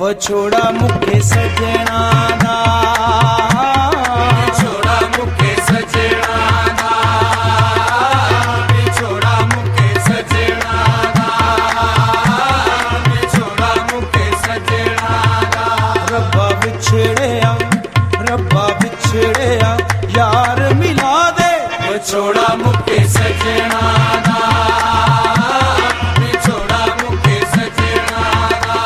ਵਿਛੋੜਾ ਮੁੱਕੇ ਸਜਣਾ ਦਾ, ਵਿਛੋੜਾ ਮੁੱਕੇ ਸਜਣਾ ਦਾ, ਵਿਛੋੜਾ ਮੁੱਕੇ ਸਜਣਾ ਦਾ, ਵਿਛੋੜਾ ਮੁੱਕੇ ਸਜਣਾ ਦਾ। ਰੱਬਾ ਵਿਛੜਿਆ ਯਾਰ ਮਿਲਾ ਦੇ, ਵਿਛੋੜਾ ਮੁੱਕੇ ਸਜਣਾ ਦਾ, ਵਿਛੋੜਾ ਮੁੱਕੇ ਸਜਣਾ ਦਾ,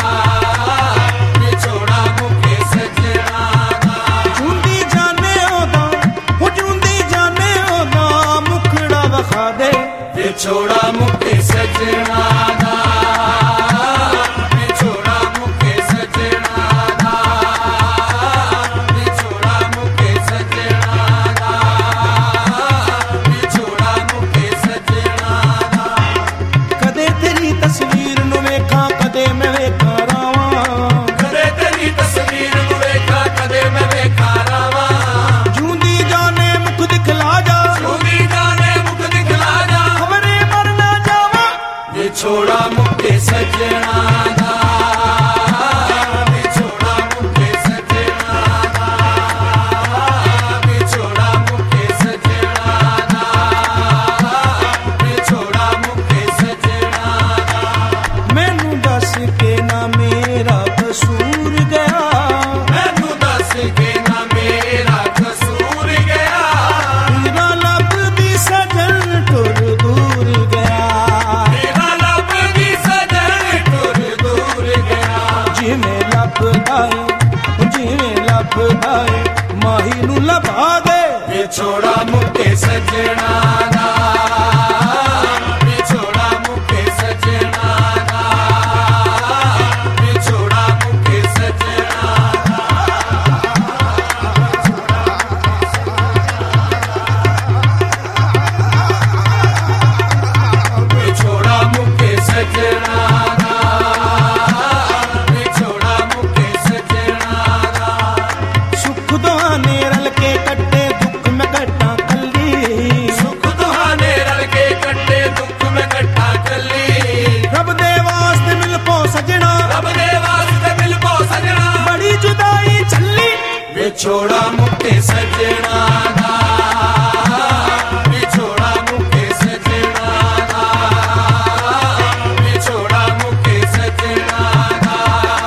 ਵਿਛੋੜਾ ਮੁੱਕੇ ਸਜਣਾ ਦਾ। ਜੂੰਦੀ ਜਾਣੇ ਉਹਦਾ, ਉਹ ਜੂੰਦੀ ਜਾਣੇ ਉਹਦਾ ਮੁਖੜਾ ਵਿਖਾ ਦੇ, ਵਿਛੋੜਾ ਮੁੱਕੇ ਸਜਣਾ ਦਾ, ਵਿਛੋੜਾ ਮੁੱਕੇ ਸਜਣਾ ਦਾ, ਵਿਛੋੜਾ ਮੁੱਕੇ ਸਜਣਾ ਦਾ, ਵਿਛੋੜਾ ਮੁੱਕੇ ਸਜਣਾ ਦਾ। ਕਦੇ ਤੇਰੀ ਤਸਵੀਰ ਨੂੰ ਵੇਖਾਂ, ਕਦੇ ਮੈਂ ਵੇਖਾਂ ਰਾਵਾਂ, ਕਦੇ ਤੇਰੀ ਤਸਵੀਰ ਨੂੰ ਵੇਖਾਂ, ਕਦੇ ਮੈਂ ਵੇਖਾਂ ਰਾਵਾਂ। ਜੂੰਦੀ ਜਾਣੇ ਮੁਖ ਦਿਖਲਾ ਜਾ, ਜੂੰਦੀ ਜਾਣੇ ਮੁਖ ਦਿਖਲਾ ਜਾ, ਖਬਰੇ ਮਰ ਨਾ ਜਾਵਾਂ। ਵਿਛੋੜਾ ਮੁੱਕੇ ਸਜਣਾ ਦਾ, ਵਿਛੋੜਾ ਮੁੱਕੇ ਸਜਣਾ ਦਾ, ਵਿਛੋੜਾ ਮੁੱਕੇ ਸਜਣਾ ਦਾ, ਵਿਛੋੜਾ ਮੁੱਕੇ ਸਜਣਾ ਦਾ। ਮੈਨੂੰ ਦੱਸ ਕੇ ਨਾ ਮੇਰਾ ਕਸੂਰ ਗਿਆ, ਮੈਨੂੰ ਦੱਸ ਕੇ ਨਾ ਮੇਰਾ ਕਸੂਰ ਗਿਆ, ਤੇਰਾ ਲੱਭਦੀ ਸਜਣ ਟੁਰ ਦੂਰ ਗਿਆ। ਤੇਰਾ ਲੱਭਦੀ ਸਜਣ ਟੁਰ ਦੂਰ ਗਿਆ। ਜਿਵੇਂ ਲੱਭਦਾ ਏ ਮਾਹੀ ਨੂੰ ਲੱਭਾ ਦੇ, ਵਿਛੋੜਾ ਮੁੱਕੇ ਸਜਣਾ ਦਾ, ਵਿਛੋੜਾ ਮੁੱਕੇ ਸਜਣਾ ਦਾ, ਵਿਛੋੜਾ ਮੁੱਕੇ ਸਜਣਾ ਦਾ। ਵਿਛੋੜਾ ਮੁੱਕੇ ਸਜਣਾ ਦਾ, ਵਿਛੋੜਾ ਮੁੱਕੇ ਸਜਣਾ ਦਾ। ਸੁੱਖ ਦੁਆਨੇ ਰਲ ਕੇ ਕੱਟੇ ਦੁੱਖ ਮੈਂ ਕੱਟਾਂ ਕੱਲੀ, ਸੁੱਖ ਦੁਹਾਨੇ ਰਲ ਕੇ ਕੱਟੇ ਦੁੱਖ ਮੈਂ ਕੱਟਾ ਕੱਲੀ। ਰੱਬ ਦੇ ਵਾਸਤੇ ਮਿਲ ਪੋ ਸਜਣਾ, ਰੱਬ ਦੇ ਵਾਸਤੇ ਮਿਲ ਪੋ ਸਜਣਾ, ਬੜੀ ਜੁਦਾਈ ਚੱਲੀ। ਵਿਛੋੜਾ ਮੁੱਕੇ ਸਜਣਾ ਦਾ, ਵਿਛੋੜਾ ਮੁੱਕੇ ਸਜਣਾ ਦਾ, ਵਿਛੋੜਾ ਮੁੱਕੇ ਸਜਣਾ ਦਾ,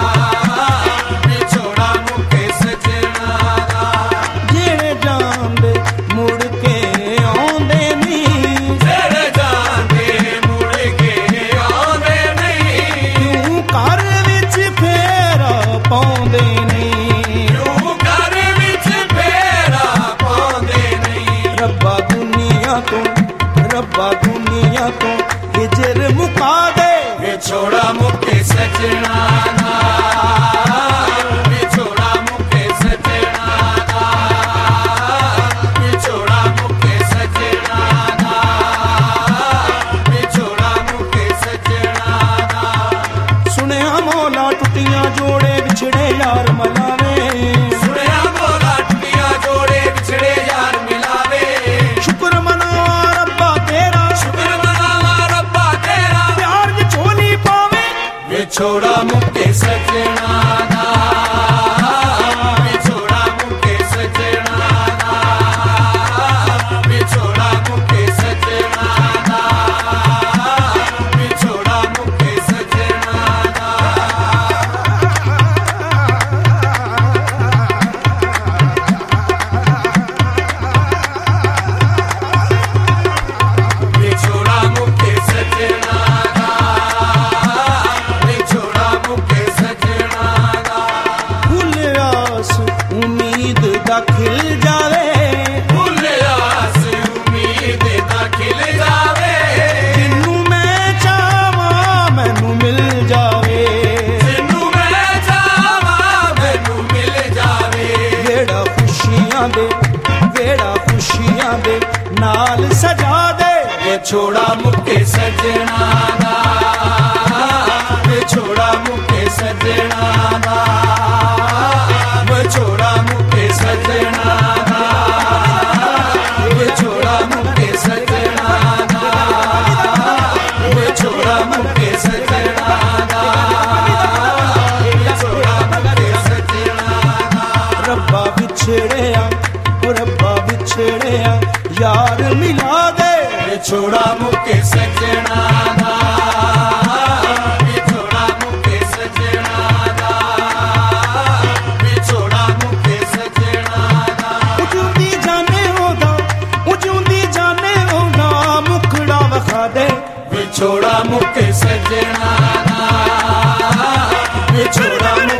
ਵਿਛੋੜਾ ਮੁੱਕੇ ਸਜਣਾ ਦਾ। ਜਿਹੜੇ ਜਾਂਦੇ ਮੁੜ ਕੇ ਆਉਂਦੇ ਨਹੀਂ, ਜਿਹੜੇ ਜਾਂਦੇ ਮੁੜ ਕੇ ਆਉਂਦੇ ਨਹੀਂ, ਕਿਉਂ ਘਰ ਵਿੱਚ ਫੇਰਾ ਪਾਉਂਦੇ ਨਹੀਂ। ਕਿਉਂ ਘਰ ਵਿੱਚ ਫੇਰਾ ਪਾਉਂਦੇ ਨਹੀਂ। ਰੱਬਾ ਦੁਨੀਆ ਤੋਂ ਹਿਜਰ ਮੁਕਾ ਦੇ, ਵਿਛੋੜਾ ਮੁੱਕੇ ਸਜਣਾ ਦਾ, ਵਿਛੋੜਾ ਮੁੱਕੇ ਸਜਣਾ ਦਾ, ਵਿਛੋੜਾ ਮੁੱਕੇ ਸਜਣਾ ਦਾ, ਵਿਛੋੜਾ ਮੁੱਕੇ ਸਜਣਾ ਦਾ। ਸੁਣਿਆ ਮੌਲਾ ਟੁੱਟੀਆਂ ਜੋੜੇ ਵਿਛੜੇ ਯਾਰ ਮਲਾਵੇ, ਸੁਣਿਆ ਮੌਲਾ ਟੁੱਟੀਆਂ ਜੋੜੇ ਵਿਛੜੇ ਯਾਰ ਮਿਲਾਵੇ। ਸ਼ੁਕਰ ਮਨਾਵਾ ਰੱਬਾ ਤੇਰਾ, ਸ਼ੁਕਰ ਮਨਾਵਾ ਰੱਬਾ ਤੇਰਾ, ਪਿਆਰ ਦੀ ਝੋਲੀ ਪਾਵੇ। ਵਿਛੋੜਾ ਮੁੱਕੇ ਸਜਣਾ ਦਾ, ਵਿਛੋੜਾ ਮੁੱਕੇ ਸਜਣਾ ਦਾ, ਵਿਛੋੜਾ ਮੁੱਕੇ ਸਜਣਾ ਦਾ, ਵਿਛੋੜਾ ਮੁੱਕੇ ਸਜਣਾ ਦਾ। ਵਿਛੋੜਾ ਮੁੱਕੇ ਸਜਣਾ ਦਾ, ਵਿਛੋੜਾ ਮੁੱਕੇ ਸਜਣਾ ਦਾ। ਫੁੱਲ ਆਸ ਉਮੀਦ ਦਾ ਖਿਲ ਜਾਵੇ, ਫੁੱਲ ਆਸ ਉਮੀਦ ਦਾ ਖਿਲ ਜਾਵੇ, ਜਿੰਨੂੰ ਮੈਂ ਚਾਹਾਂ ਮੈਨੂੰ ਮਿਲ ਜਾਵੇ। ਜਿਹਨੂੰ ਮੈਂ ਚਾਹਾਂ ਮੈਨੂੰ ਮਿਲ ਜਾਵੇ। ਵੇੜਾ ਖੁਸ਼ੀਆਂ ਦੇ ਨਾਲ ਸਜਾ ਦੇ, ਵਿਛੋੜਾ ਮੁੱਕੇ ਸਜਣਾ ਦਾ, ਵਿਛੋੜਾ ਮੁੱਕੇ ਸਜਣਾ ਦਾ, ਵਿਛੋੜਾ ਮੁੱਕੇ ਸਜਣਾ ਦਾ, ਵਿਛੋੜਾ ਮੁੱਕੇ ਸਜਣਾ ਦਾ, ਵਿਛੋੜਾ ਮੁੱਕੇ ਸਜਣਾ ਦਾ, ਵਿਛੋੜਾ मुके सजना दा, विछोड़ा मुके सजना दा, विछोड़ा मुके सजना दा। उजूंदी जाने होगा, उजूंदी जाने होगा, मुखड़ा वखा दे। विछोड़ा मुके सजना दा, विछोड़ा